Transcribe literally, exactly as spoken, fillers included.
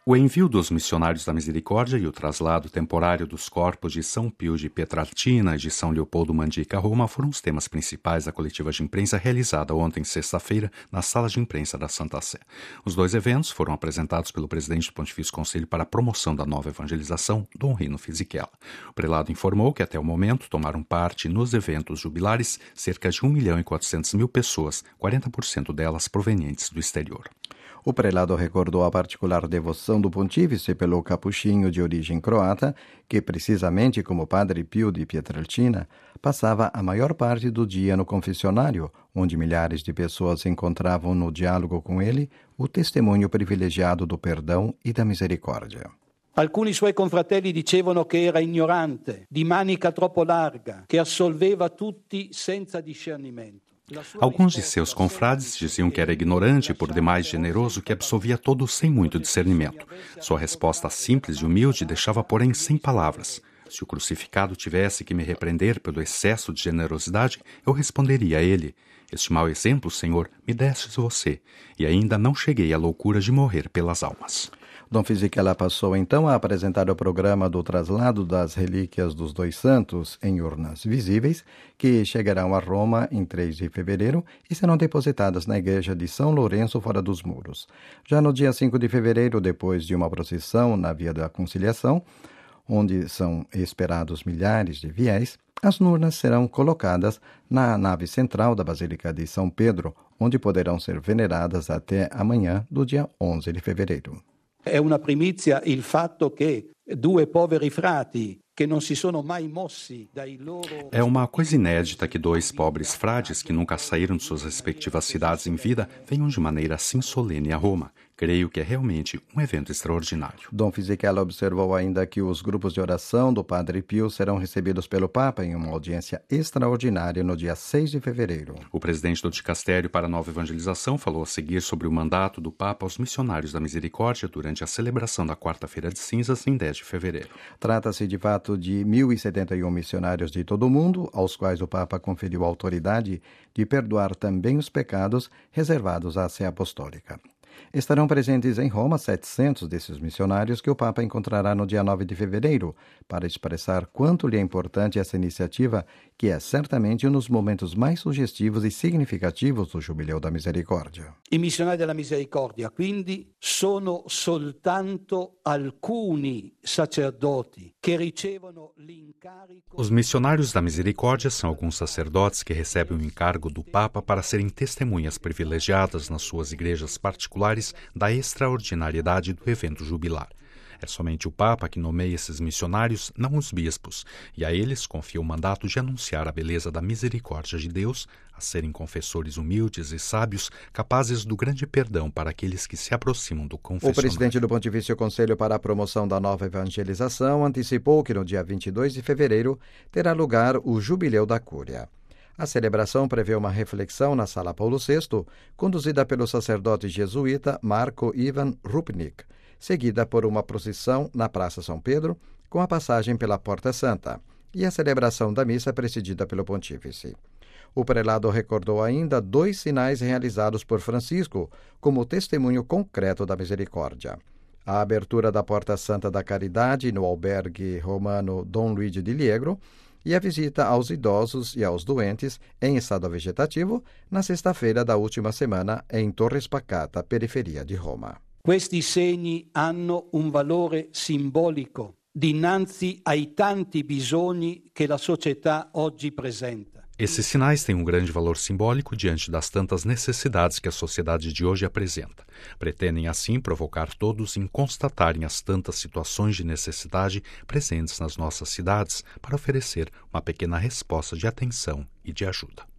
O envio dos missionários da Misericórdia e o traslado temporário dos corpos de São Pio de Pietrelcina e de São Leopoldo Mandica a Roma foram os temas principais da coletiva de imprensa realizada ontem, sexta-feira, na sala de imprensa da Santa Sé. Os dois eventos foram apresentados pelo presidente do Pontifício Conselho para a Promoção da Nova Evangelização, Dom Rino Fisichella. O prelado informou que até o momento tomaram parte nos eventos jubilares cerca de um milhão e quatrocentas mil pessoas, quarenta por cento delas provenientes do exterior. O prelado recordou a particular devoção do pontífice pelo capuchinho de origem croata, que, precisamente como Padre Pio de Pietrelcina, passava a maior parte do dia no confessionário, onde milhares de pessoas encontravam no diálogo com ele o testemunho privilegiado do perdão e da misericórdia. Alcuni suoi confratelli dicevano che era ignorante, di manica troppo larga, che assolveva tutti senza discernimento. Alguns de seus confrades diziam que era ignorante e por demais generoso, que absolvia todos sem muito discernimento. Sua resposta simples e humilde deixava, porém, sem palavras. Se o crucificado tivesse que me repreender pelo excesso de generosidade, eu responderia a ele: este mau exemplo, Senhor, me destes você, e ainda não cheguei à loucura de morrer pelas almas. Dom Fisichella passou então a apresentar o programa do traslado das relíquias dos dois santos em urnas visíveis, que chegarão a Roma em três de fevereiro e serão depositadas na igreja de São Lourenço fora dos muros. Já no dia cinco de fevereiro, depois de uma procissão na Via da Conciliação, onde são esperados milhares de fiéis, as urnas serão colocadas na nave central da Basílica de São Pedro, onde poderão ser veneradas até amanhã do dia onze de fevereiro. È una primizia il fatto che due poveri frati que não se sono mai mossi dai loro... É uma coisa inédita que dois pobres frades que nunca saíram de suas respectivas cidades em vida venham de maneira assim solene a Roma. Creio que é realmente um evento extraordinário. Dom Fisichella observou ainda que os grupos de oração do Padre Pio serão recebidos pelo Papa em uma audiência extraordinária no dia seis de fevereiro. O presidente do Dicastério para a Nova Evangelização falou a seguir sobre o mandato do Papa aos missionários da Misericórdia durante a celebração da Quarta-feira de Cinzas em dez de fevereiro. Trata-se de fato de mil e setenta e um missionários de todo o mundo, aos quais o Papa conferiu a autoridade de perdoar também os pecados reservados à Sé Apostólica. Estarão presentes em Roma setecentos desses missionários que o Papa encontrará no dia nove de fevereiro para expressar quanto lhe é importante essa iniciativa, que é certamente um dos momentos mais sugestivos e significativos do Jubileu da Misericórdia. I missionari della Misericordia, quindi, sono soltanto alcuni sacerdoti che ricevono l'incarico... Os missionários da Misericórdia são alguns sacerdotes que recebem o encargo do Papa para serem testemunhas privilegiadas nas suas igrejas particulares da extraordinariedade do evento jubilar. É somente o Papa que nomeia esses missionários, não os bispos, e a eles confia o mandato de anunciar a beleza da misericórdia de Deus, a serem confessores humildes e sábios, capazes do grande perdão para aqueles que se aproximam do confessionário. O presidente do Pontifício Conselho para a Promoção da Nova Evangelização antecipou que no dia vinte e dois de fevereiro terá lugar o Jubileu da Cúria. A celebração prevê uma reflexão na Sala Paulo sexto, conduzida pelo sacerdote jesuíta Marco Ivan Rupnik, seguida por uma procissão na Praça São Pedro, com a passagem pela Porta Santa, e a celebração da missa presidida pelo pontífice. O prelado recordou ainda dois sinais realizados por Francisco como testemunho concreto da misericórdia: a abertura da Porta Santa da Caridade no albergue romano Dom Luigi di Liegro e a visita aos idosos e aos doentes em estado vegetativo na sexta-feira da última semana em Torre Spacata, periferia de Roma. Questi segni hanno un valore simbolico dinanzi ai tanti bisogni che la società oggi presenta. Esses sinais têm um grande valor simbólico diante das tantas necessidades que a sociedade de hoje apresenta. Pretendem, assim, provocar todos em constatarem as tantas situações de necessidade presentes nas nossas cidades para oferecer uma pequena resposta de atenção e de ajuda.